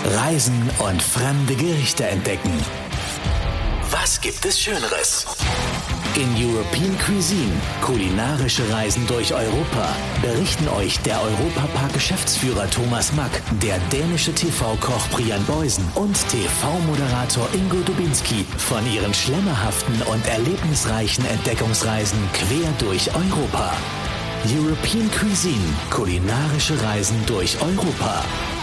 Reisen und fremde Gerichte entdecken. Was gibt es Schöneres? In European Cuisine, kulinarische Reisen durch Europa, berichten euch der Europapark-Geschäftsführer Thomas Mack, der dänische TV-Koch Brian Boysen und TV-Moderator Ingo Dubinski von ihren schlemmerhaften und erlebnisreichen Entdeckungsreisen quer durch Europa. European Cuisine, kulinarische Reisen durch Europa.